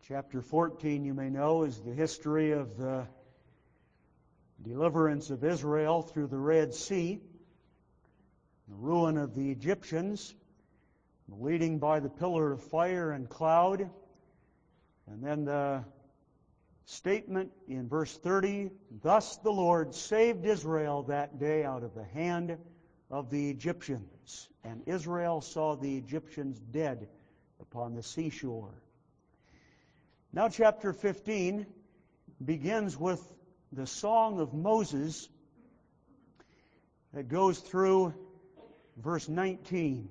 Chapter 14, you may know, is the history of the deliverance of Israel through the Red Sea, the ruin of the Egyptians, the leading by the pillar of fire and cloud, and then the statement in verse 30, "Thus the Lord saved Israel that day out of the hand of the Egyptians, and Israel saw the Egyptians dead upon the seashore." Now chapter 15 begins with the song of Moses that goes through verse 19.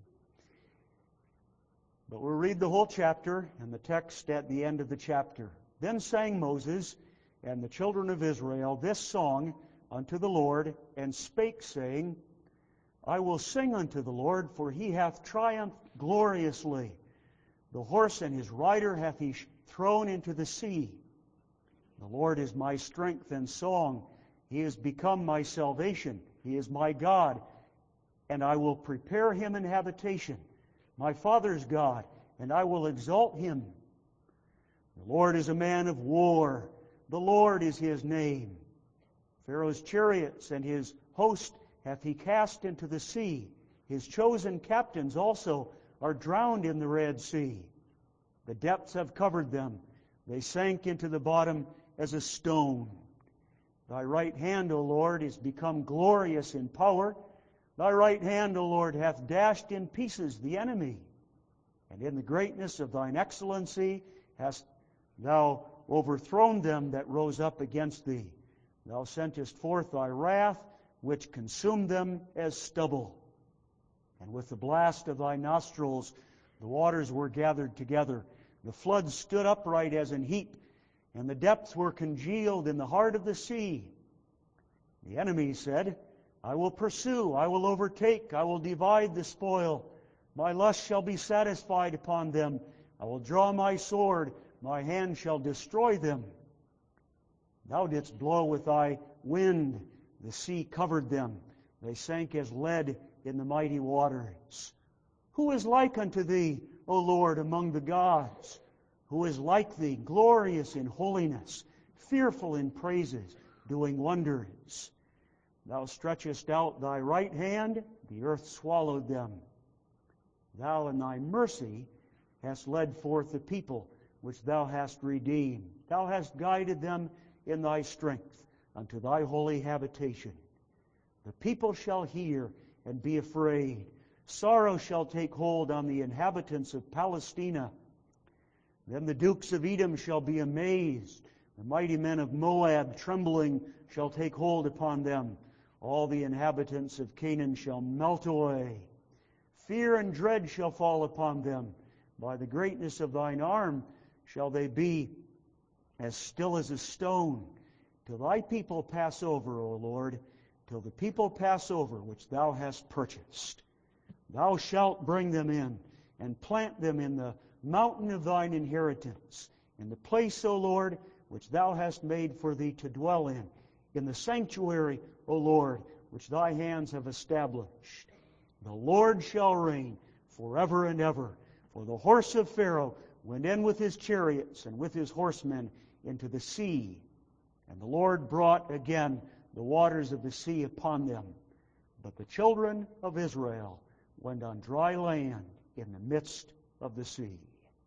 But we'll read the whole chapter and the text at the end of the chapter. "Then sang Moses and the children of Israel this song unto the Lord, and spake, saying, I will sing unto the Lord, for he hath triumphed gloriously. The horse and his rider hath he thrown into the sea. The Lord is my strength and song. He is become my salvation. He is my God, and I will prepare him an habitation, my father's God, and I will exalt him. The Lord is a man of war. The Lord is his name. Pharaoh's chariots and his host hath he cast into the sea. His chosen captains also are drowned in the Red Sea. The depths have covered them. They sank into the bottom as a stone. Thy right hand, O Lord, is become glorious in power. Thy right hand, O Lord, hath dashed in pieces the enemy. And in the greatness of thine excellency hast thou overthrown them that rose up against thee. Thou sentest forth thy wrath, which consumed them as stubble. And with the blast of thy nostrils the waters were gathered together. The floods stood upright as an heap, and the depths were congealed in the heart of the sea. The enemy said, I will pursue, I will overtake, I will divide the spoil. My lust shall be satisfied upon them. I will draw my sword, my hand shall destroy them. Thou didst blow with thy wind, the sea covered them. They sank as lead in the mighty waters. Who is like unto thee, O Lord, among the gods? Who is like thee, glorious in holiness, fearful in praises, doing wonders? Thou stretchest out thy right hand, the earth swallowed them. Thou in thy mercy hast led forth the people which thou hast redeemed. Thou hast guided them in thy strength unto thy holy habitation. The people shall hear and be afraid. Sorrow shall take hold on the inhabitants of Palestina. Then the dukes of Edom shall be amazed. The mighty men of Moab, trembling, shall take hold upon them. All the inhabitants of Canaan shall melt away. Fear and dread shall fall upon them. By the greatness of thine arm shall they be as still as a stone, till thy people pass over, O Lord, till the people pass over which thou hast purchased. Thou shalt bring them in, and plant them in the mountain of thine inheritance, in the place, O Lord, which thou hast made for thee to dwell in the sanctuary, O Lord, which thy hands have established. The Lord shall reign forever and ever. For the horse of Pharaoh went in with his chariots and with his horsemen into the sea. And the Lord brought again the waters of the sea upon them. But the children of Israel went on dry land in the midst of the sea.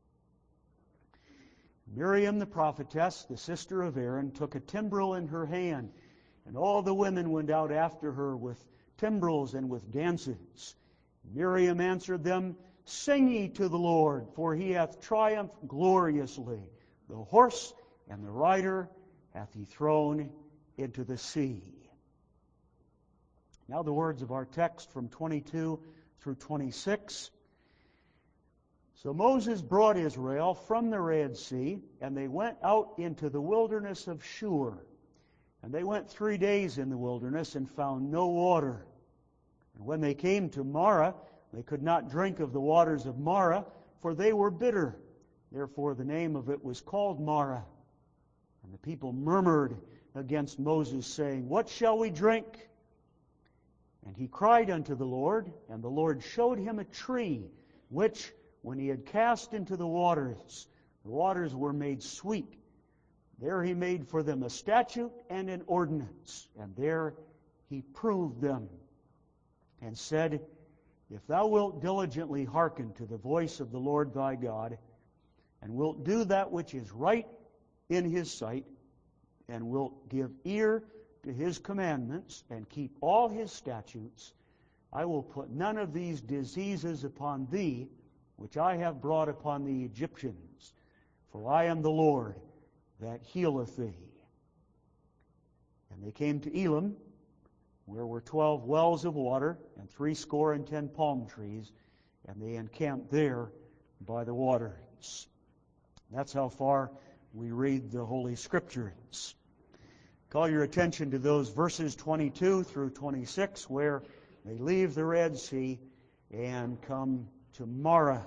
Miriam the prophetess, the sister of Aaron, took a timbrel in her hand, and all the women went out after her with timbrels and with dances. Miriam answered them, Sing ye to the Lord, for he hath triumphed gloriously. The horse and the rider hath he thrown into the sea. Now the words of our text from 22 through 26. So Moses brought Israel from the Red Sea, and they went out into the wilderness of Shur. And they went 3 days in the wilderness and found no water. And when they came to Marah, they could not drink of the waters of Marah, for they were bitter. Therefore the name of it was called Marah. And the people murmured against Moses, saying, What shall we drink? And he cried unto the Lord, and the Lord showed him a tree, which, when he had cast into the waters, The waters were made sweet. There he made for them a statute and an ordinance, and there he proved them, and said, If thou wilt diligently hearken to the voice of the Lord thy God, and wilt do that which is right in his sight, and wilt give ear to his commandments, and keep all his statutes, I will put none of these diseases upon thee, which I have brought upon the Egyptians. For I am the Lord that healeth thee. And they came to Elim, where were 12 wells of water, and 70 palm trees, and they encamped there by the waters. That's how far we read the Holy Scriptures. Call your attention to those verses 22 through 26, where they leave the Red Sea and come to Marah.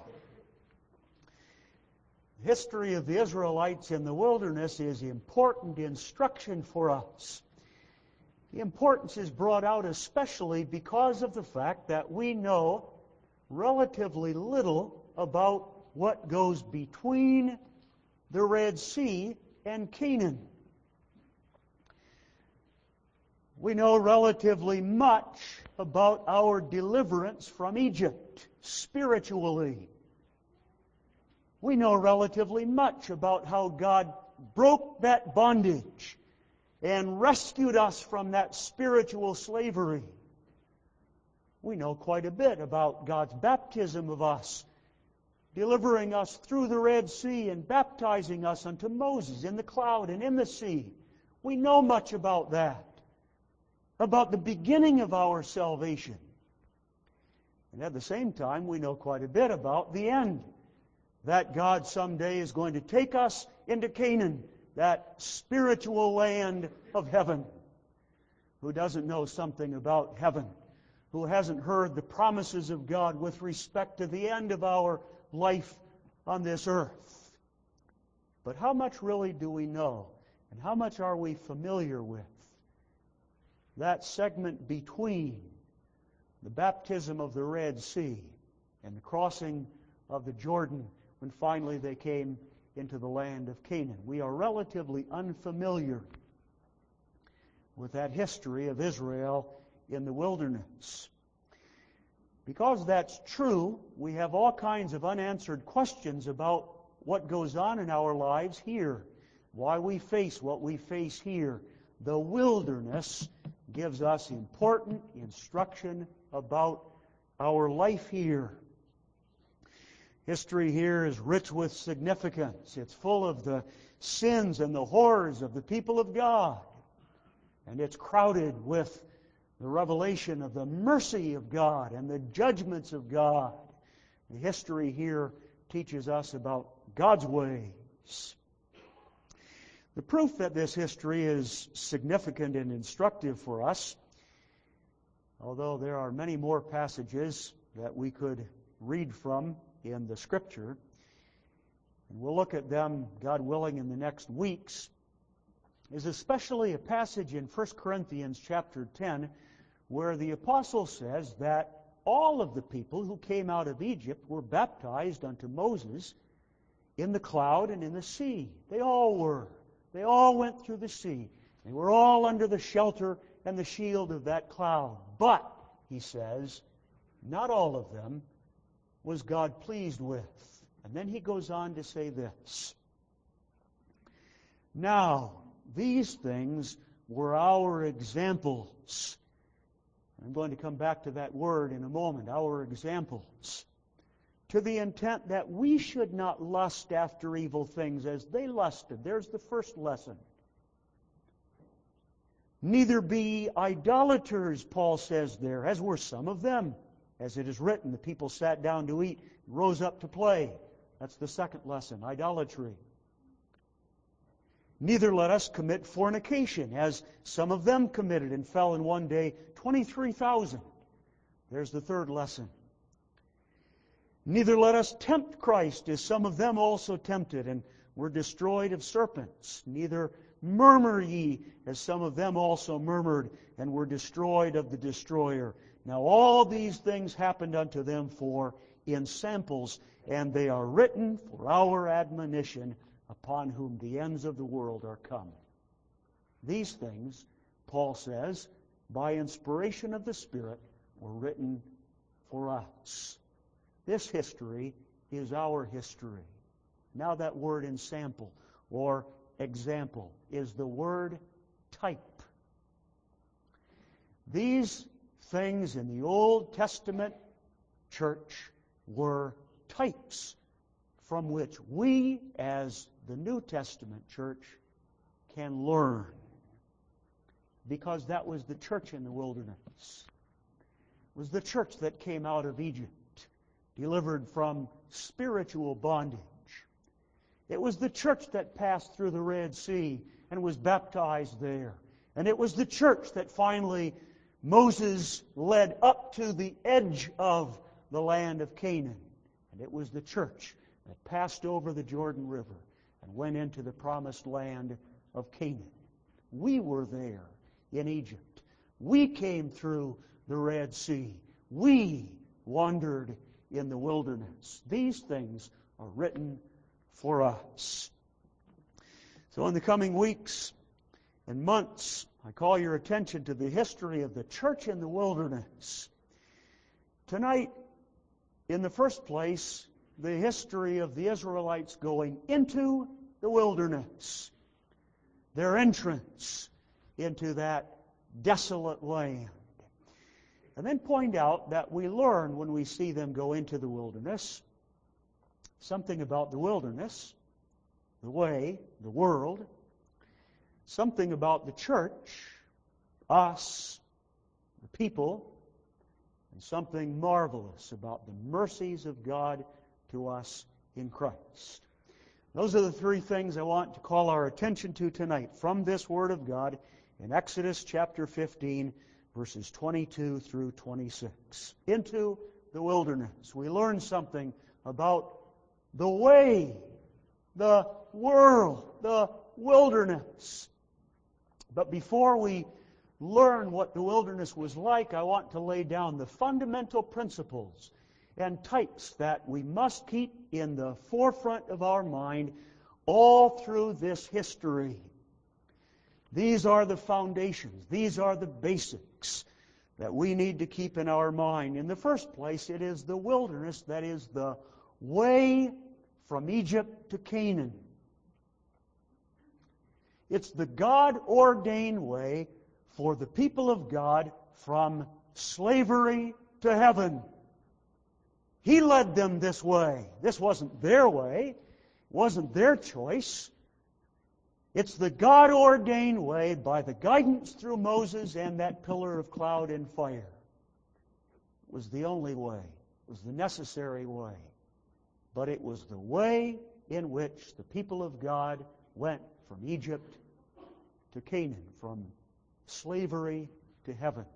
The history of the Israelites in the wilderness is important instruction for us. The importance is brought out especially because of the fact that we know relatively little about what goes between the Red Sea and Canaan. We know relatively much about our deliverance from Egypt spiritually. We know relatively much about how God broke that bondage and rescued us from that spiritual slavery. We know quite a bit about God's baptism of us, delivering us through the Red Sea and baptizing us unto Moses in the cloud and in the sea. We know much about that, about the beginning of our salvation. And at the same time, we know quite a bit about the end, that God someday is going to take us into Canaan, that spiritual land of heaven. Who doesn't know something about heaven? Who hasn't heard the promises of God with respect to the end of our life on this earth? But how much really do we know? And how much are we familiar with that segment between the baptism of the Red Sea and the crossing of the Jordan when finally they came into the land of Canaan? We are relatively unfamiliar with that history of Israel in the wilderness. Because that's true, we have all kinds of unanswered questions about what goes on in our lives here, why we face what we face here. The wilderness gives us important instruction about our life here. History here is rich with significance. It's full of the sins and the horrors of the people of God. And it's crowded with the revelation of the mercy of God and the judgments of God. The history here teaches us about God's ways. The proof that this history is significant and instructive for us, although there are many more passages that we could read from in the Scripture, and we'll look at them, God willing, in the next weeks, is especially a passage in 1 Corinthians chapter 10 where the apostle says that all of the people who came out of Egypt were baptized unto Moses in the cloud and in the sea. They all were. They all went through the sea. They were all under the shelter and the shield of that cloud. But, he says, not all of them was God pleased with. And then he goes on to say this. Now, these things were our examples. I'm going to come back to that word in a moment, our examples. To the intent that we should not lust after evil things as they lusted. There's the first lesson. Neither be idolaters, Paul says there, as were some of them. As it is written, the people sat down to eat, rose up to play. That's the second lesson, idolatry. Neither let us commit fornication, as some of them committed and fell in one day 23,000. There's the third lesson. Neither let us tempt Christ, as some of them also tempted and were destroyed of serpents. Neither murmur ye, as some of them also murmured and were destroyed of the destroyer. Now all these things happened unto them for in samples, and they are written for our admonition, upon whom the ends of the world are come. These things, Paul says, by inspiration of the Spirit, were written for us. This history is our history. Now that word ensample or example is the word type. These things in the Old Testament church were types from which we, as the New Testament church, can learn. Because that was the church in the wilderness. It was the church that came out of Egypt, delivered from spiritual bondage. It was the church that passed through the Red Sea and was baptized there. And it was the church that finally Moses led up to the edge of the land of Canaan. And it was the church that passed over the Jordan River and went into the promised land of Canaan. We were there in Egypt. We came through the Red Sea. We wandered in the wilderness. These things are written for us. So in the coming weeks and months, I call your attention to the history of the church in the wilderness. Tonight, in the first place, the history of the Israelites going into the wilderness, their entrance into that desolate land. And then point out that we learn when we see them go into the wilderness something about the wilderness, the way, the world, something about the church, us, the people, and something marvelous about the mercies of God to us in Christ. Those are the three things I want to call our attention to tonight from this Word of God in Exodus chapter 15, verses 22 through 26. Into the wilderness. We learn something about the way, the world, the wilderness. But before we learn what the wilderness was like, I want to lay down the fundamental principles and types that we must keep in the forefront of our mind all through this history. These are the foundations. These are the basics that we need to keep in our mind. In the first place, it is the wilderness that is the way from Egypt to Canaan. It's the God-ordained way for the people of God from slavery to heaven. He led them this way. This wasn't their way. It wasn't their choice. It's the God-ordained way by the guidance through Moses and that pillar of cloud and fire. It was the only way. It was the necessary way. But it was the way in which the people of God went from Egypt to Canaan, from slavery to heaven.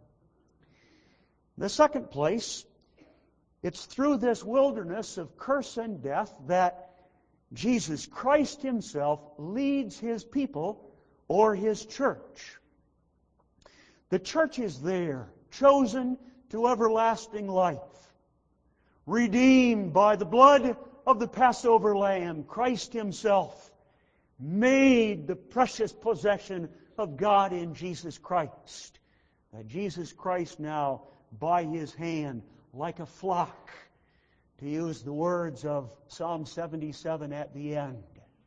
In the second place, it's through this wilderness of curse and death that Jesus Christ Himself leads His people or His church. The church is there, chosen to everlasting life, redeemed by the blood of the Passover Lamb, Christ Himself, made the precious possession of God in Jesus Christ. That Jesus Christ now, by His hand, like a flock, to use the words of Psalm 77 at the end,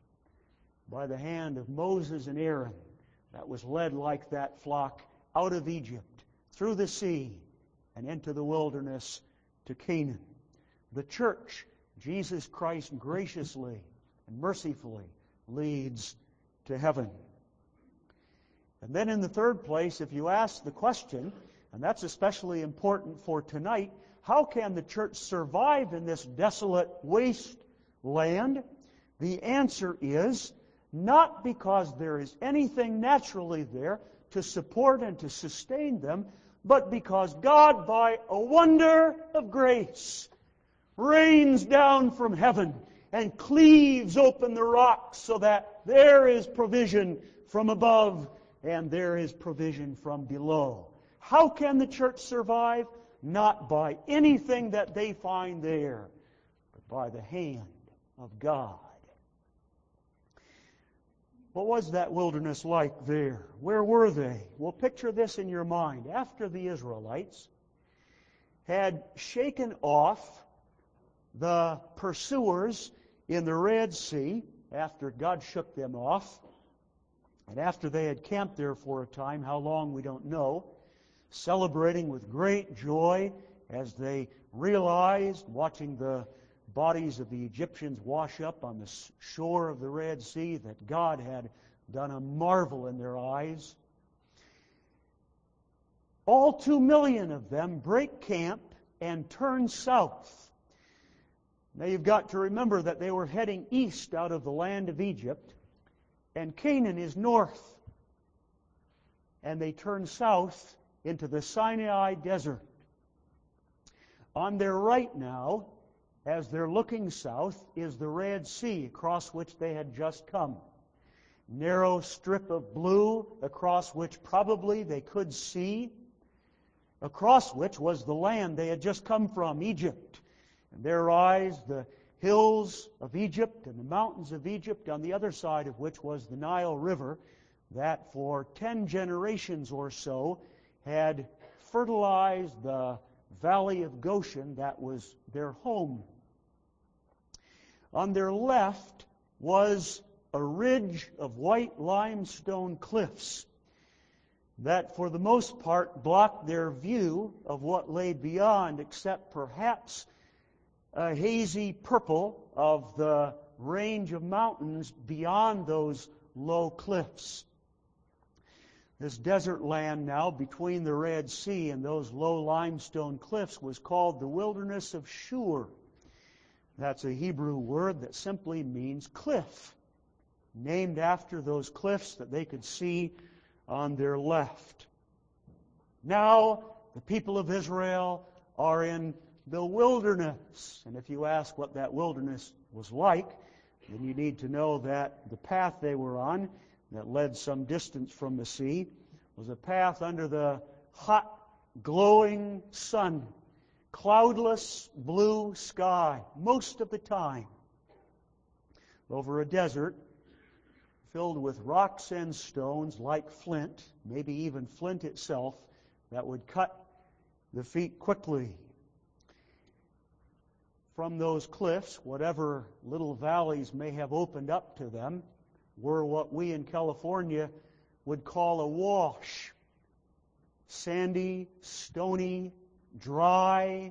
by the hand of Moses and Aaron, that was led like that flock out of Egypt, through the sea, and into the wilderness to Canaan. The church, Jesus Christ graciously and mercifully leads to heaven. And then in the third place, if you ask the question, and that's especially important for tonight, how can the church survive in this desolate waste land? The answer is not because there is anything naturally there to support and to sustain them, but because God, by a wonder of grace, rains down from heaven and cleaves open the rocks so that there is provision from above and there is provision from below. How can the church survive? Not by anything that they find there, by the hand of God. What was that wilderness like there? Where were they? Well, picture this in your mind. After the Israelites had shaken off the pursuers in the Red Sea, after God shook them off, and after they had camped there for a time, how long we don't know, celebrating with great joy as they realized, watching the bodies of the Egyptians wash up on the shore of the Red Sea, that God had done a marvel in their eyes. All 2 million of them break camp and turn south. Now you've got to remember that they were heading east out of the land of Egypt, and Canaan is north. And they turn south into the Sinai Desert. On their right now, as they're looking south, is the Red Sea, across which they had just come. Narrow strip of blue across which probably they could see, across which was the land they had just come from, Egypt. And there rise the hills of Egypt and the mountains of Egypt, on the other side of which was the Nile River, that for 10 generations or so had fertilized the valley of Goshen that was their home. On their left was a ridge of white limestone cliffs that for the most part blocked their view of what lay beyond, except perhaps a hazy purple of the range of mountains beyond those low cliffs. This desert land now between the Red Sea and those low limestone cliffs was called the wilderness of Shur. That's a Hebrew word that simply means cliff, named after those cliffs that they could see on their left. Now, the people of Israel are in the wilderness. And if you ask what that wilderness was like, then you need to know that the path they were on, that led some distance from the sea, was a path under the hot, glowing sun, cloudless blue sky most of the time, over a desert filled with rocks and stones like flint, maybe even flint itself, that would cut the feet quickly. From those cliffs, whatever little valleys may have opened up to them, were what we in California would call a wash. Sandy, stony, dry,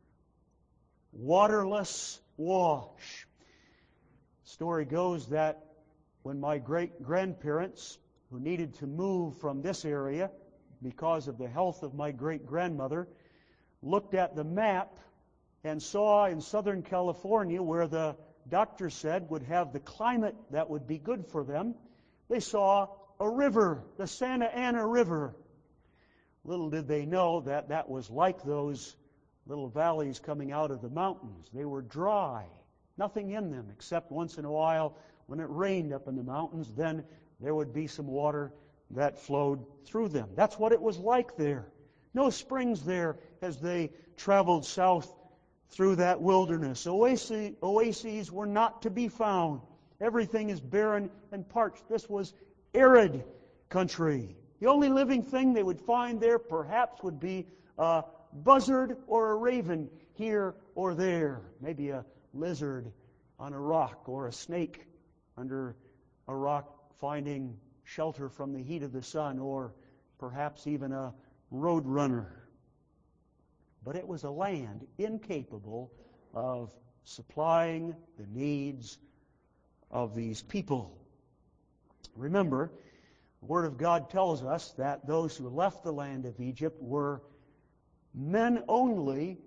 waterless wash. The story goes that when my great-grandparents, who needed to move from this area because of the health of my great-grandmother, looked at the map and saw in Southern California, where the doctor said would have the climate that would be good for them, they saw a river, the Santa Ana River. Little did they know that that was like those little valleys coming out of the mountains. They were dry, nothing in them, except once in a while when it rained up in the mountains, then there would be some water that flowed through them. That's what it was like there. No springs there as they traveled south through that wilderness. Oases were not to be found. Everything is barren and parched. This was arid country. The only living thing they would find there perhaps would be a buzzard or a raven here or there. Maybe a lizard on a rock or a snake under a rock finding shelter from the heat of the sun, or perhaps even a road runner. But it was a land incapable of supplying the needs of these people. Remember, the Word of God tells us that those who left the land of Egypt were men only,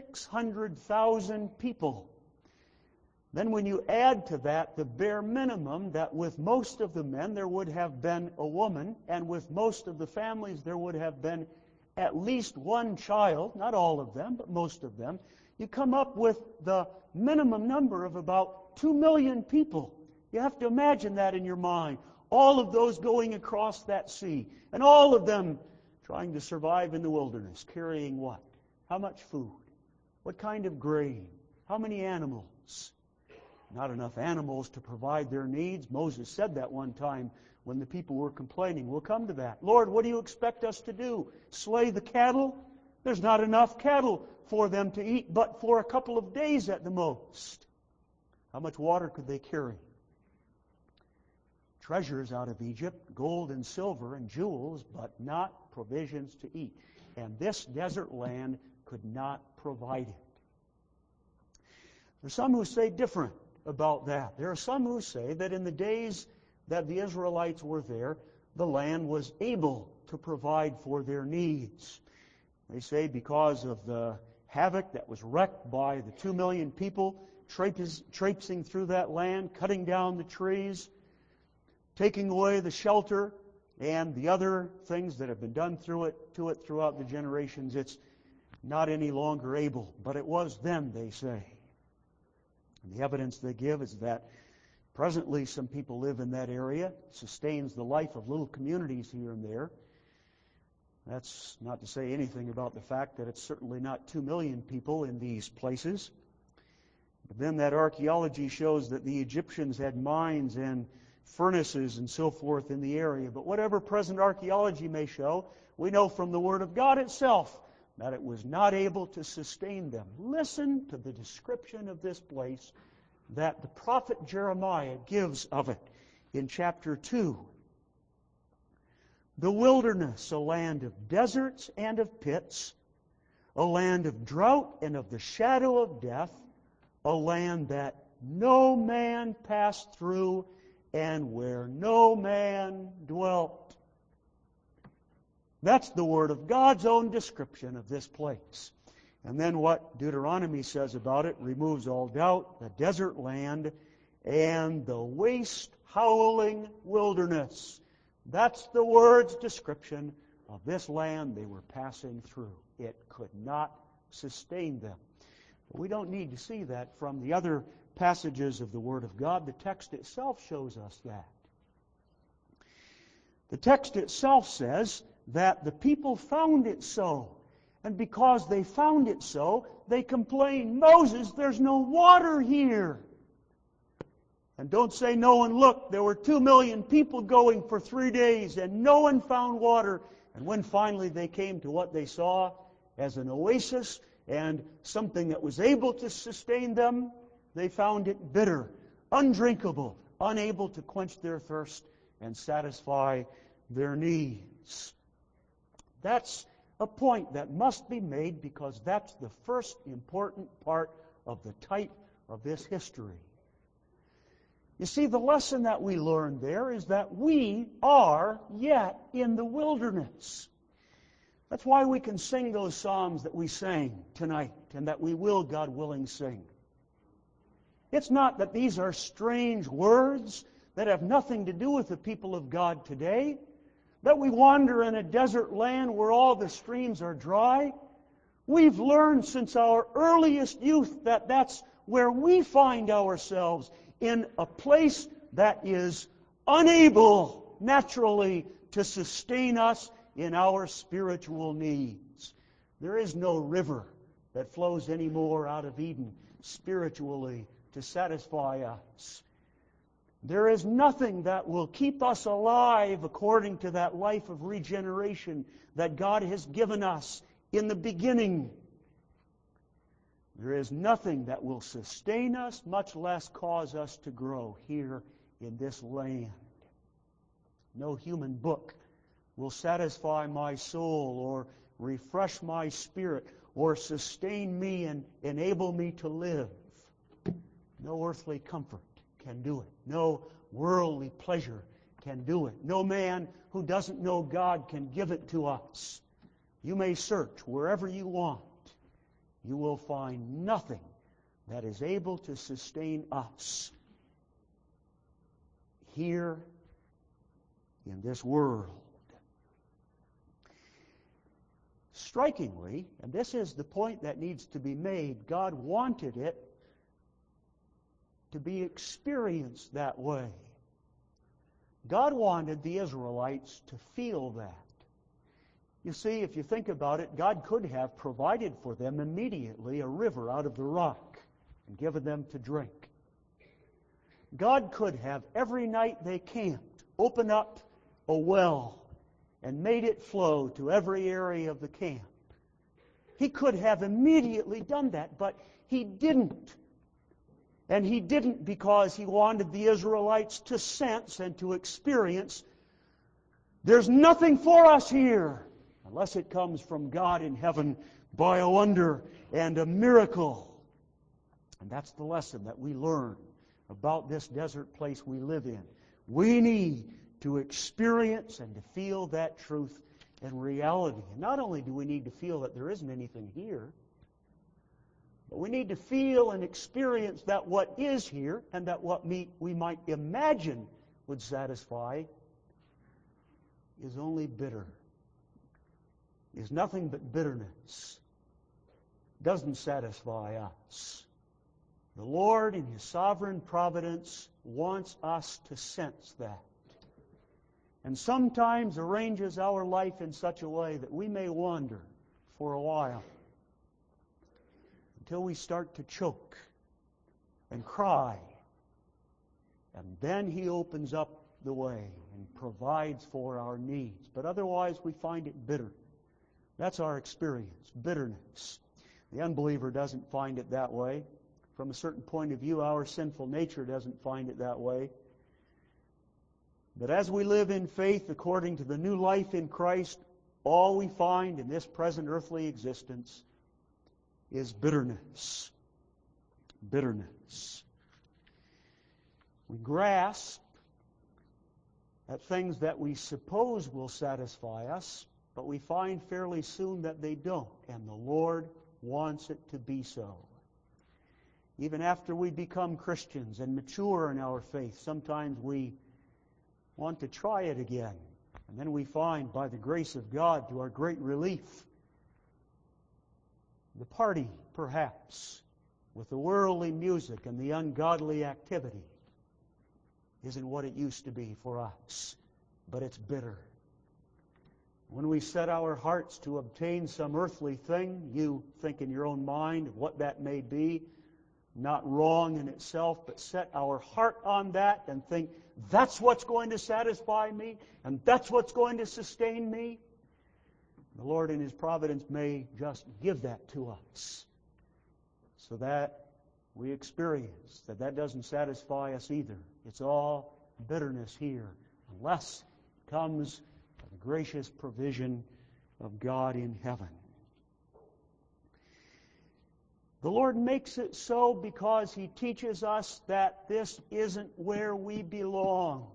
600,000 people. Then when you add to that the bare minimum, that with most of the men there would have been a woman, and with most of the families there would have been at least one child, not all of them, but most of them, you come up with the minimum number of about 2 million people. You have to imagine that in your mind. All of those going across that sea, and all of them trying to survive in the wilderness, carrying what? How much food? What kind of grain? How many animals? animals. Not enough animals to provide their needs. Moses said that one time when the people were complaining. We'll come to that. Lord, what do you expect us to do? Slay the cattle? There's not enough cattle for them to eat, but for a couple of days at the most. How much water could they carry? Treasures out of Egypt, gold and silver and jewels, but not provisions to eat. And this desert land could not provide it. There are some who say different about that. There are some who say that in the days that the Israelites were there, the land was able to provide for their needs. They say because of the havoc that was wreaked by the 2 million people traipsing through that land, cutting down the trees, taking away the shelter, and the other things that have been done to it throughout the generations, it's not any longer able. But it was then, they say. And the evidence they give is that presently some people live in that area. It sustains the life of little communities here and there. That's not to say anything about the fact that it's certainly not 2 million people in these places. But then that archaeology shows that the Egyptians had mines and furnaces and so forth in the area. But whatever present archaeology may show, we know from the Word of God itself that it was not able to sustain them. Listen to the description of this place that the prophet Jeremiah gives of it in chapter 2. The wilderness, a land of deserts and of pits, a land of drought and of the shadow of death, a land that no man passed through and where no man dwelt. That's the Word of God's own description of this place. And then what Deuteronomy says about it removes all doubt: the desert land and the waste, howling wilderness. That's the Word's description of this land they were passing through. It could not sustain them. But we don't need to see that from the other passages of the Word of God. The text itself shows us that. The text itself says that the people found it so. And because they found it so, they complained, Moses, there's no water here. And don't say no one looked. There were 2 million people going for 3 days and no one found water. And when finally they came to what they saw as an oasis and something that was able to sustain them, they found it bitter, undrinkable, unable to quench their thirst and satisfy their needs. That's a point that must be made because that's the first important part of the type of this history. You see, the lesson that we learn there is that we are yet in the wilderness. That's why we can sing those psalms that we sang tonight and that we will, God willing, sing. It's not that these are strange words that have nothing to do with the people of God today, that we wander in a desert land where all the streams are dry. We've learned since our earliest youth that that's where we find ourselves, in a place that is unable naturally to sustain us in our spiritual needs. There is no river that flows anymore out of Eden spiritually to satisfy us. There is nothing that will keep us alive according to that life of regeneration that God has given us in the beginning. There is nothing that will sustain us, much less cause us to grow here in this land. No human book will satisfy my soul or refresh my spirit or sustain me and enable me to live. No earthly comfort can do it. No worldly pleasure can do it. No man who doesn't know God can give it to us. You may search wherever you want. You will find nothing that is able to sustain us here in this world. Strikingly, and this is the point that needs to be made, God wanted it to be experienced that way. God wanted the Israelites to feel that. You see, if you think about it, God could have provided for them immediately a river out of the rock. and given them to drink. God could have, every night they camped, opened up a well and made it flow to every area of the camp. He could have immediately done that, but He didn't. And He didn't because He wanted the Israelites to sense and to experience there's nothing for us here unless it comes from God in heaven by a wonder and a miracle. And that's the lesson that we learn about this desert place we live in. We need to experience and to feel that truth and reality. And not only do we need to feel that there isn't anything here, but we need to feel and experience that what is here and that what we might imagine would satisfy is only bitter, is nothing but bitterness. Doesn't satisfy us. The Lord in His sovereign providence wants us to sense that. And sometimes arranges our life in such a way that we may wander for a while until we start to choke and cry. And then He opens up the way and provides for our needs. But otherwise we find it bitter. That's our experience, bitterness. The unbeliever doesn't find it that way. From a certain point of view, our sinful nature doesn't find it that way. But as we live in faith according to the new life in Christ, all we find in this present earthly existence is bitterness. Bitterness. We grasp at things that we suppose will satisfy us, but we find fairly soon that they don't, and the Lord wants it to be so. Even after we become Christians and mature in our faith, sometimes we want to try it again. And then we find, by the grace of God, to our great relief, the party, perhaps, with the worldly music and the ungodly activity isn't what it used to be for us, but it's bitter. When we set our hearts to obtain some earthly thing, you think in your own mind what that may be, not wrong in itself, but set our heart on that and think, that's what's going to satisfy me, and that's what's going to sustain me. The Lord in His providence may just give that to us so that we experience that that doesn't satisfy us either. It's all bitterness here, unless it comes by the gracious provision of God in heaven. The Lord makes it so because He teaches us that this isn't where we belong.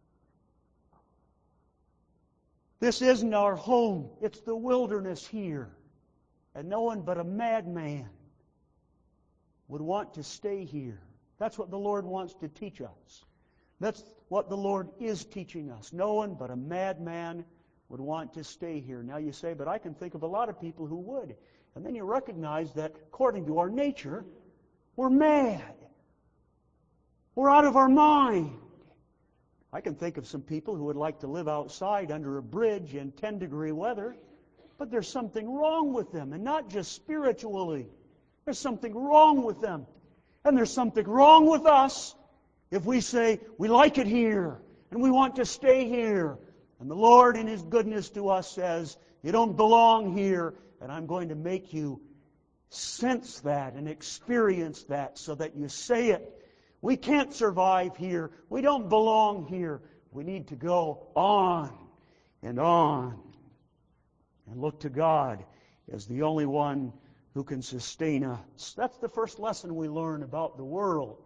This isn't our home. It's the wilderness here. And no one but a madman would want to stay here. That's what the Lord wants to teach us. That's what the Lord is teaching us. No one but a madman would want to stay here. Now you say, but I can think of a lot of people who would. And then you recognize that according to our nature, we're mad. We're out of our mind. I can think of some people who would like to live outside under a bridge in 10-degree weather, but there's something wrong with them, and not just spiritually. There's something wrong with them. And there's something wrong with us if we say, we like it here, and we want to stay here. And the Lord in His goodness to us says, you don't belong here, and I'm going to make you sense that and experience that so that you say it. We can't survive here. We don't belong here. We need to go on and look to God as the only one who can sustain us. That's the first lesson we learn about the world.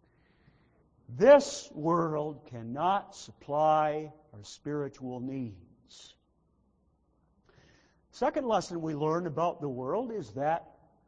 This world cannot supply our spiritual needs. Second lesson we learn about the world is that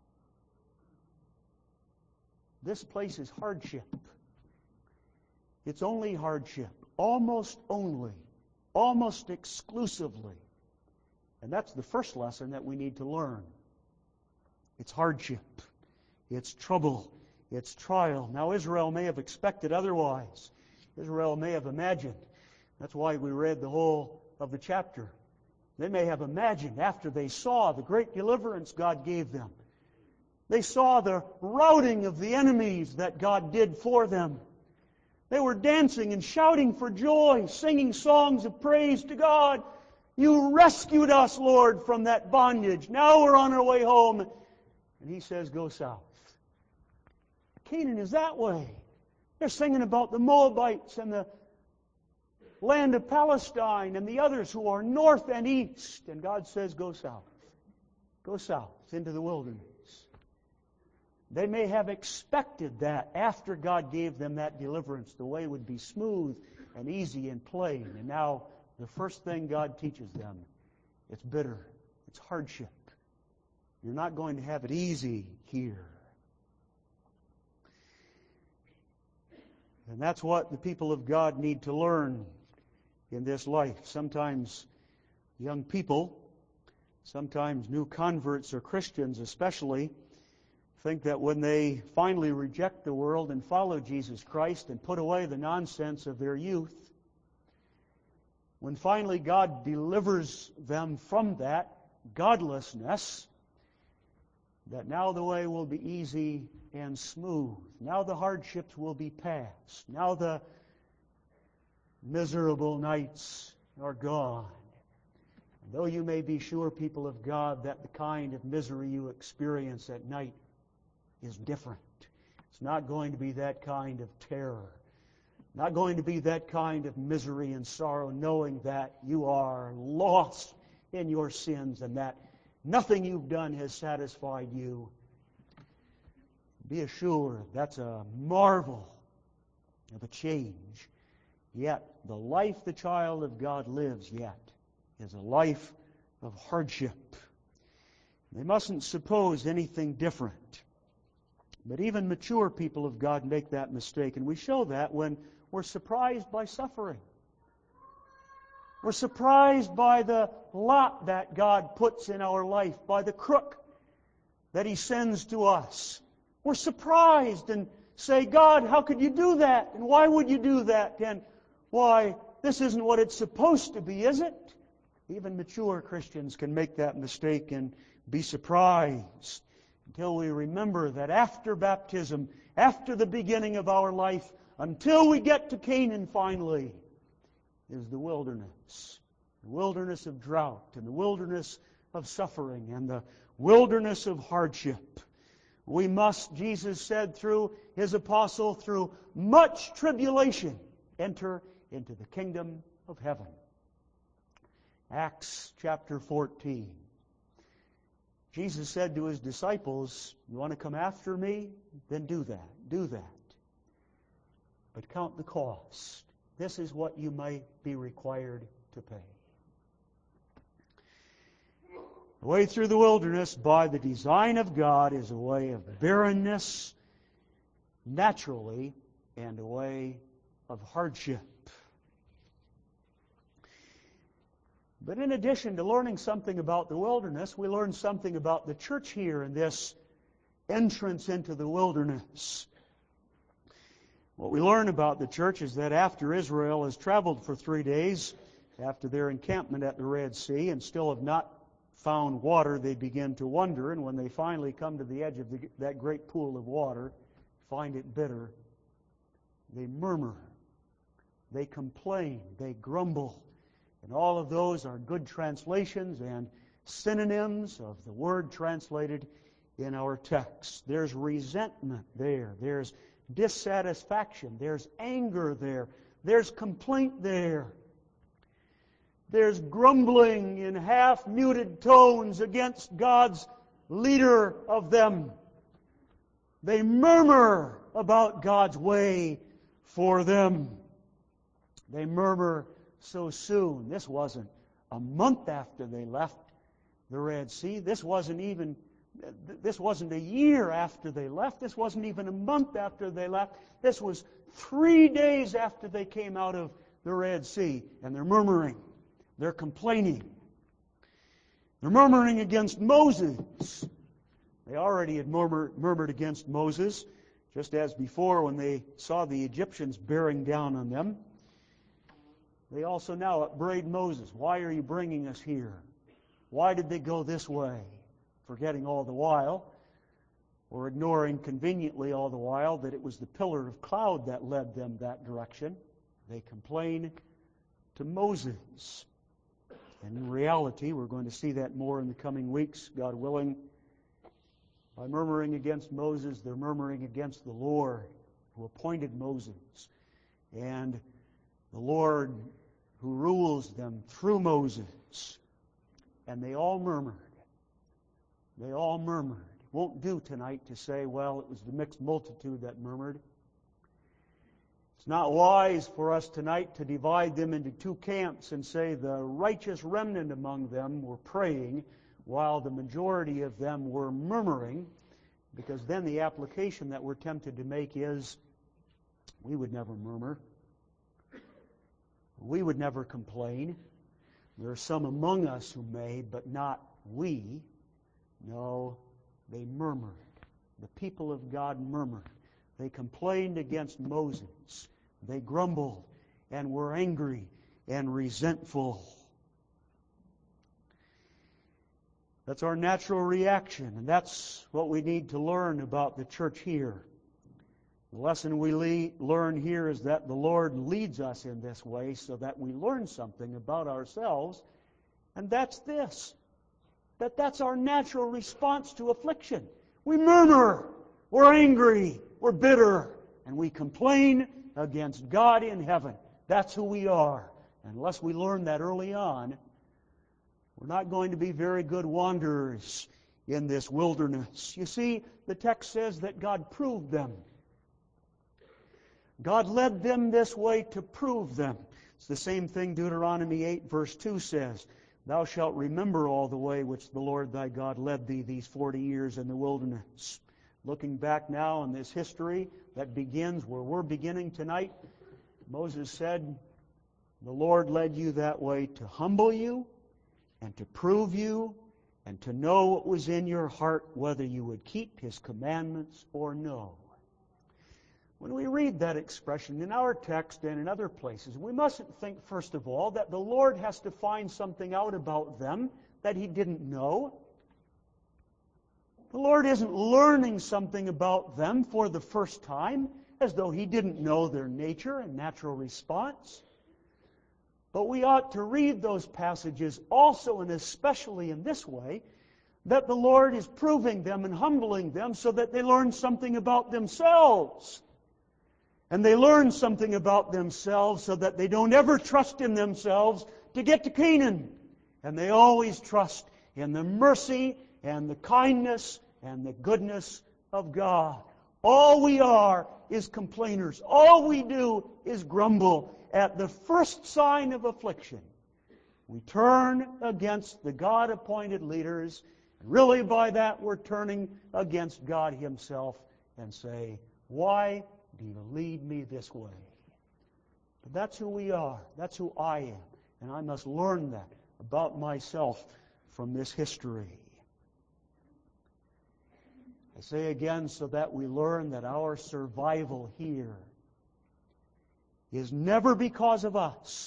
this place is hardship. It's only hardship. Almost only. Almost exclusively. And that's the first lesson that we need to learn. It's hardship. It's trouble. It's trial. Now Israel may have expected otherwise. Israel may have imagined. That's why we read the whole of the chapter. They may have imagined after they saw the great deliverance God gave them. They saw the routing of the enemies that God did for them. They were dancing and shouting for joy, singing songs of praise to God. You rescued us, Lord, from that bondage. Now we're on our way home. And He says, go south. Canaan is that way. They're singing about the Moabites and the land of Palestine and the others who are north and east. And God says, go south. Go south into the wilderness. They may have expected that after God gave them that deliverance, the way would be smooth and easy and plain. And now the first thing God teaches them, it's bitter. It's hardship. You're not going to have it easy here. And that's what the people of God need to learn in this life. Sometimes young people, sometimes new converts or Christians especially, think that when they finally reject the world and follow Jesus Christ and put away the nonsense of their youth, when finally God delivers them from that godlessness, that now the way will be easy and smooth. Now the hardships will be past. Now the miserable nights are gone. And though you may be sure, people of God, that the kind of misery you experience at night is different. It's not going to be that kind of terror. Not going to be that kind of misery and sorrow, knowing that you are lost in your sins and that nothing you've done has satisfied you. Be assured that's a marvel of a change. Yet the life the child of God lives yet is a life of hardship. They mustn't suppose anything different. But even mature people of God make that mistake, and we show that when we're surprised by suffering. We're surprised by the lot that God puts in our life, by the crook that He sends to us. We're surprised and say, God, how could you do that? And why would you do that? And why, this isn't what it's supposed to be, is it? Even mature Christians can make that mistake and be surprised until we remember that after baptism, after the beginning of our life, until we get to Canaan finally, is the wilderness of drought, and the wilderness of suffering, and the wilderness of hardship. We must, Jesus said through His apostle, through much tribulation, enter into the kingdom of heaven. Acts chapter 14. Jesus said to His disciples, you want to come after me? Then do that. Do that. But count the cost. This is what you might be required to pay. The way through the wilderness by the design of God is a way of barrenness, naturally, and a way of hardship. But in addition to learning something about the wilderness, we learn something about the church here in this entrance into the wilderness. What we learn about the church is that after Israel has traveled for 3 days, after their encampment at the Red Sea, and still have not found water, they begin to wonder, and when they finally come to the edge of that great pool of water, find it bitter, they murmur, they complain, they grumble. And all of those are good translations and synonyms of the word translated in our text. There's resentment there. There's dissatisfaction. There's anger there. There's complaint there. There's grumbling in half-muted tones against God's leader of them. They murmur about God's way for them. They murmur so soon. This wasn't a month after they left the Red Sea. This wasn't a year after they left. This wasn't even a month after they left. This was 3 days after they came out of the Red Sea. And they're murmuring. They're complaining. They're murmuring against Moses. They already had murmured against Moses, just as before when they saw the Egyptians bearing down on them. They also now upbraid Moses. Why are you bringing us here? Why did they go this way? Forgetting all the while or ignoring conveniently all the while that it was the pillar of cloud that led them that direction. They complain to Moses. And in reality, we're going to see that more in the coming weeks, God willing. By murmuring against Moses, they're murmuring against the Lord who appointed Moses, and the Lord who rules them through Moses. And they all murmured. They all murmured. It won't do tonight to say, well, it was the mixed multitude that murmured. It's not wise for us tonight to divide them into two camps and say the righteous remnant among them were praying while the majority of them were murmuring, because then the application that we're tempted to make is, we would never murmur. We would never complain. There are some among us who may, but not we. No, they murmured. The people of God murmured. They complained against Moses. They grumbled and were angry and resentful. That's our natural reaction, and that's what we need to learn about the church here. The lesson we learn here is that the Lord leads us in this way so that we learn something about ourselves, and that's this, that's our natural response to affliction. We murmur, we're angry, we're bitter, and we complain against God in heaven. That's who we are. Unless we learn that early on, we're not going to be very good wanderers in this wilderness. You see, the text says that God proved them. God led them this way to prove them. It's the same thing Deuteronomy 8 verse 2 says. Thou shalt remember all the way which the Lord thy God led thee these 40 years in the wilderness. Looking back now on this history that begins where we're beginning tonight, Moses said, the Lord led you that way to humble you and to prove you and to know what was in your heart, whether you would keep His commandments or no. When we read that expression in our text and in other places, we mustn't think, first of all, that the Lord has to find something out about them that He didn't know. The Lord isn't learning something about them for the first time, as though He didn't know their nature and natural response. But we ought to read those passages also and especially in this way, that the Lord is proving them and humbling them so that they learn something about themselves. And they learn something about themselves so that they don't ever trust in themselves to get to Canaan. And they always trust in the mercy and the kindness and the goodness of God. All we are is complainers. All we do is grumble. At the first sign of affliction, we turn against the God-appointed leaders. Really, by that, we're turning against God Himself and say, why do you lead me this way? But that's who we are. That's who I am. And I must learn that about myself from this history. I say again so that we learn that our survival here is never because of us.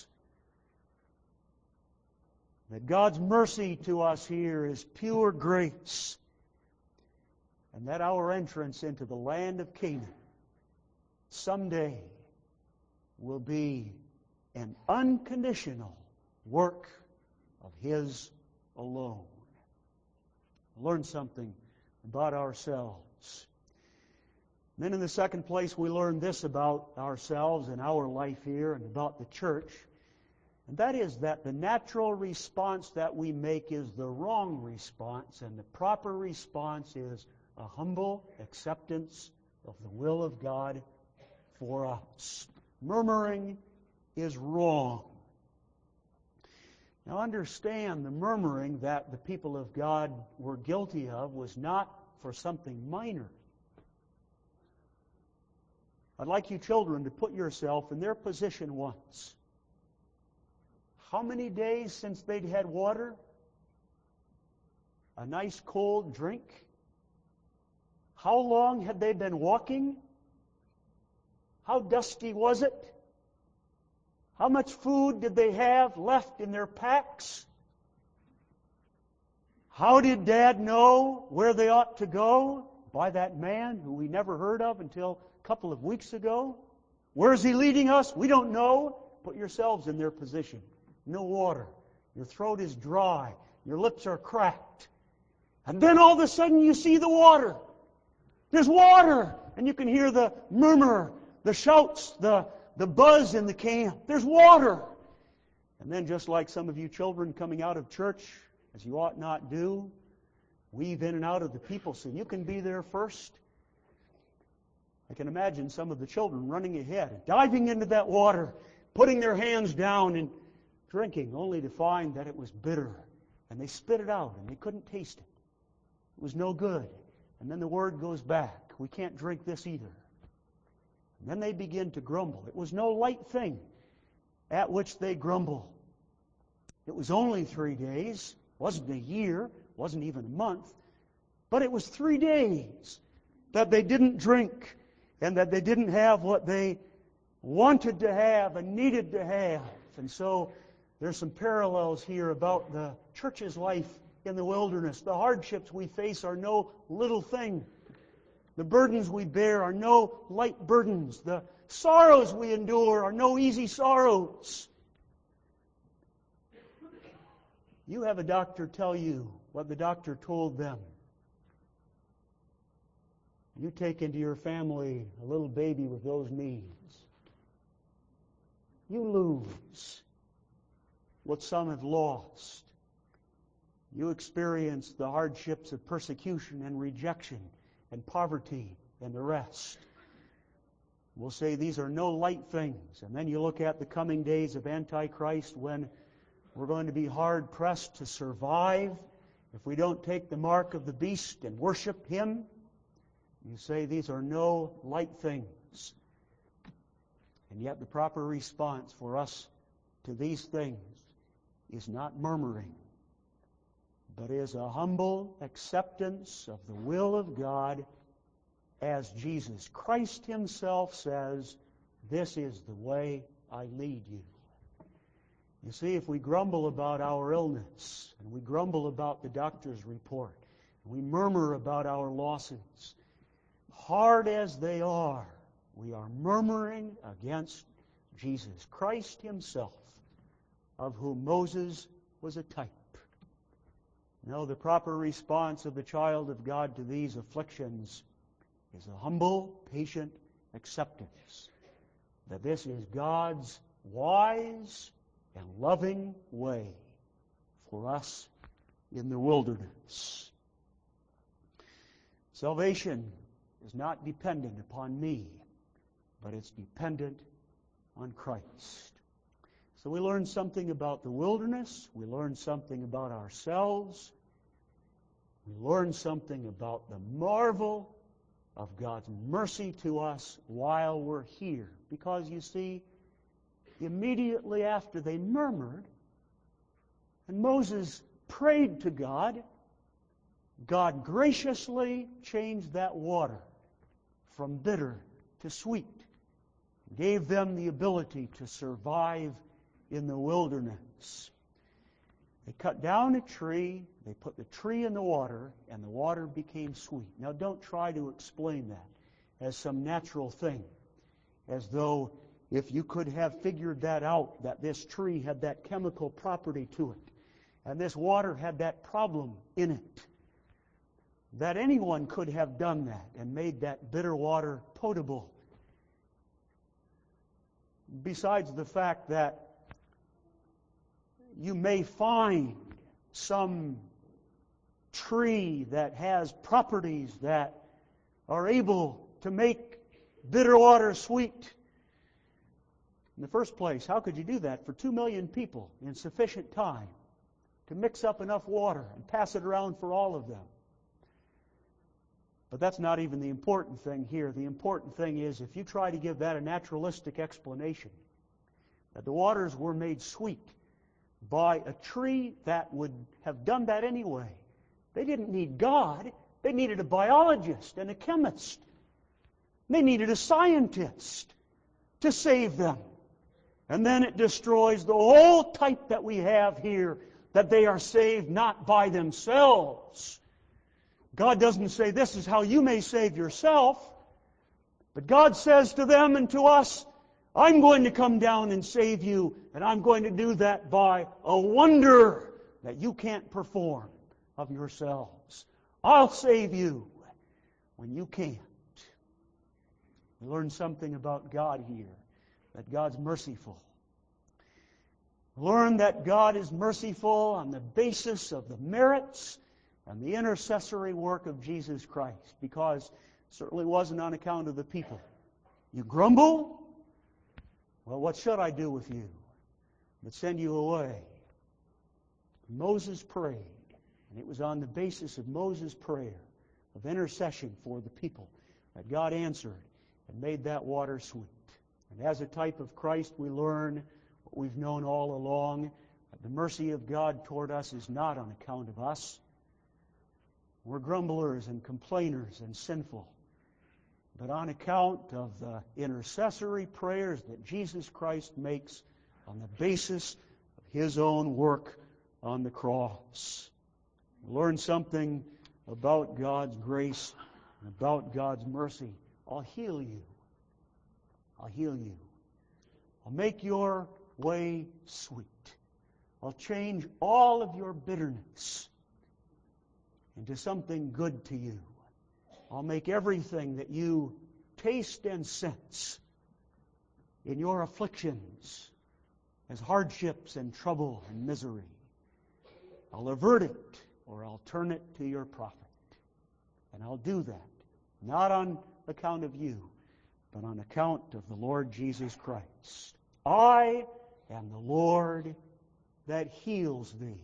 That God's mercy to us here is pure grace. And that our entrance into the land of Canaan someday will be an unconditional work of His alone. Learn something about ourselves. Then in the second place, we learn this about ourselves and our life here and about the church. And that is that the natural response that we make is the wrong response, and the proper response is a humble acceptance of the will of God for us. Murmuring is wrong. Now understand, the murmuring that the people of God were guilty of was not for something minor. I'd like you children to put yourself in their position once. How many days since they'd had water? A nice cold drink? How long had they been walking? How dusty was it? How much food did they have left in their packs? How did Dad know where they ought to go? by that man who we never heard of until a couple of weeks ago. Where is he leading us? We don't know. Put yourselves in their position. No water. Your throat is dry. Your lips are cracked. And then all of a sudden you see the water. There's water. And you can hear the murmur, the shouts, the buzz in the camp. There's water. And then just like some of you children coming out of church, as you ought not do, weave in and out of the people so you can be there first. I can imagine some of the children running ahead, diving into that water, putting their hands down and drinking, only to find that it was bitter. And they spit it out, and they couldn't taste it. It was no good. And then the word goes back, we can't drink this either. And then they begin to grumble. It was no light thing at which they grumble. It was only 3 days, wasn't a year, wasn't even a month, but it was 3 days that they didn't drink and that they didn't have what they wanted to have and needed to have. And so there's some parallels here about the church's life in the wilderness. The hardships we face are no little thing. The burdens we bear are no light burdens. The sorrows we endure are no easy sorrows. You have a doctor tell you what the doctor told them. You take into your family a little baby with those needs. You lose what some have lost. You experience the hardships of persecution and rejection and poverty and the rest. We'll say these are no light things. And then you look at the coming days of Antichrist when we're going to be hard-pressed to survive if we don't take the mark of the beast and worship him. You say these are no light things. And yet the proper response for us to these things is not murmuring, but is a humble acceptance of the will of God as Jesus Christ himself says, "This is the way I lead you." You see, if we grumble about our illness, and we grumble about the doctor's report, and we murmur about our losses, hard as they are, we are murmuring against Jesus Christ himself, of whom Moses was a type. No, the proper response of the child of God to these afflictions is a humble, patient acceptance that this is God's wise and loving way for us in the wilderness. Salvation is not dependent upon me, but it's dependent on Christ. So we learn something about the wilderness. We learn something about ourselves. We learn something about the marvel of God's mercy to us while we're here. Because you see, immediately after they murmured, and Moses prayed to God, God graciously changed that water from bitter to sweet, gave them the ability to survive in the wilderness. They cut down a tree, they put the tree in the water, and the water became sweet. Now don't try to explain that as some natural thing, as though if you could have figured that out, that this tree had that chemical property to it, and this water had that problem in it, that anyone could have done that and made that bitter water potable. Besides the fact that you may find some tree that has properties that are able to make bitter water sweet. In the first place, how could you do that for 2 million people in sufficient time to mix up enough water and pass it around for all of them? But that's not even the important thing here. The important thing is if you try to give that a naturalistic explanation, that the waters were made sweet by a tree that would have done that anyway. They didn't need God. They needed a biologist and a chemist. They needed a scientist to save them. And then it destroys the whole type that we have here, that they are saved not by themselves, God doesn't say, this is how you may save yourself. But God says to them and to us, I'm going to come down and save you, and I'm going to do that by a wonder that you can't perform of yourselves. I'll save you when you can't. We learn something about God here, that God's merciful. Learn that God is merciful on the basis of the merits and the intercessory work of Jesus Christ, because it certainly wasn't on account of the people. You grumble? Well, what should I do with you but send you away? Moses prayed, and it was on the basis of Moses' prayer, of intercession for the people, that God answered and made that water sweet. And as a type of Christ, we learn what we've known all along, that the mercy of God toward us is not on account of us. We're grumblers and complainers and sinful, but on account of the intercessory prayers that Jesus Christ makes on the basis of His own work on the cross. We learn something about God's grace and about God's mercy. I'll heal you. I'll heal you. I'll make your way sweet. I'll change all of your bitterness into something good to you. I'll make everything that you taste and sense in your afflictions as hardships and trouble and misery. I'll avert it, or I'll turn it to your profit. And I'll do that, not on account of you, but on account of the Lord Jesus Christ. I am the Lord that heals thee.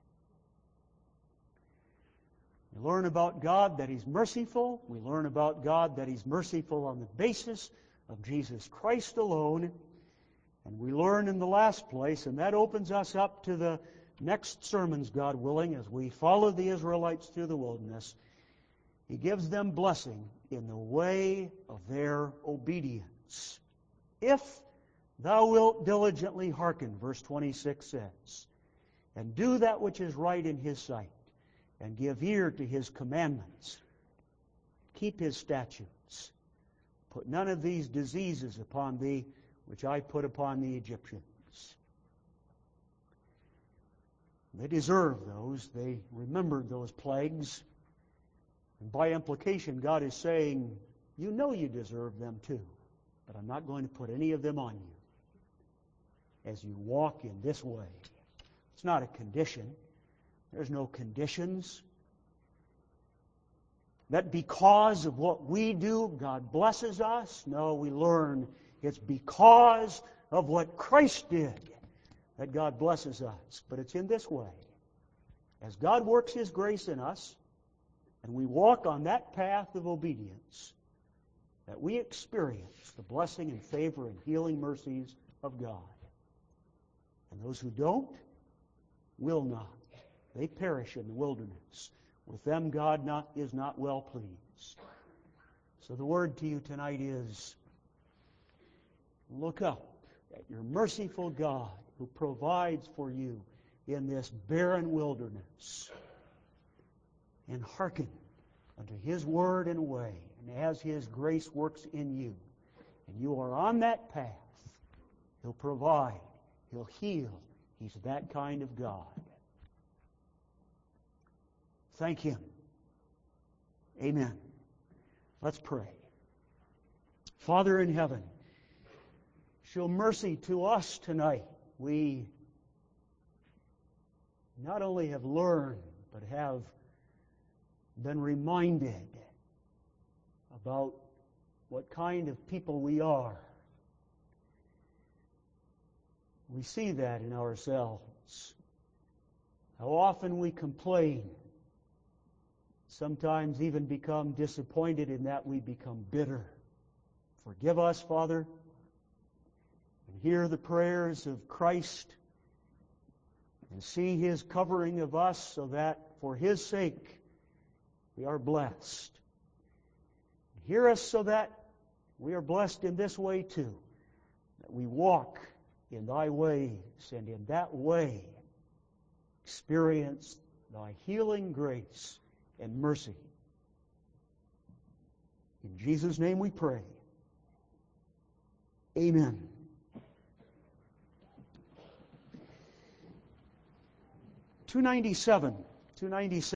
We learn about God that He's merciful. We learn about God that He's merciful on the basis of Jesus Christ alone. And we learn in the last place, and that opens us up to the next sermons, God willing, as we follow the Israelites through the wilderness. He gives them blessing in the way of their obedience. If thou wilt diligently hearken, verse 26 says, and do that which is right in His sight, and give ear to His commandments, keep His statutes, put none of these diseases upon thee, which I put upon the Egyptians. They deserved those. They remembered those plagues. And by implication, God is saying, you know you deserve them too, but I'm not going to put any of them on you as you walk in this way. It's not a condition. There's no conditions. That because of what we do, God blesses us. No, we learn it's because of what Christ did that God blesses us. But it's in this way. As God works His grace in us, and we walk on that path of obedience, that we experience the blessing and favor and healing mercies of God. And those who don't will not. They perish in the wilderness. With them God is not well pleased. So the word to you tonight is, look up at your merciful God who provides for you in this barren wilderness, and hearken unto His word and way. And as His grace works in you, and you are on that path, He'll provide, He'll heal. He's that kind of God. Thank Him. Amen. Let's pray. Father in heaven, show mercy to us tonight. We not only have learned, but have been reminded about what kind of people we are. We see that in ourselves. How often we complain. Sometimes even become disappointed in that we become bitter. Forgive us, Father, and hear the prayers of Christ and see His covering of us so that for His sake we are blessed. Hear us so that we are blessed in this way too, that we walk in Thy ways, and in that way experience Thy healing grace and mercy In Jesus' name we pray. Amen. '297.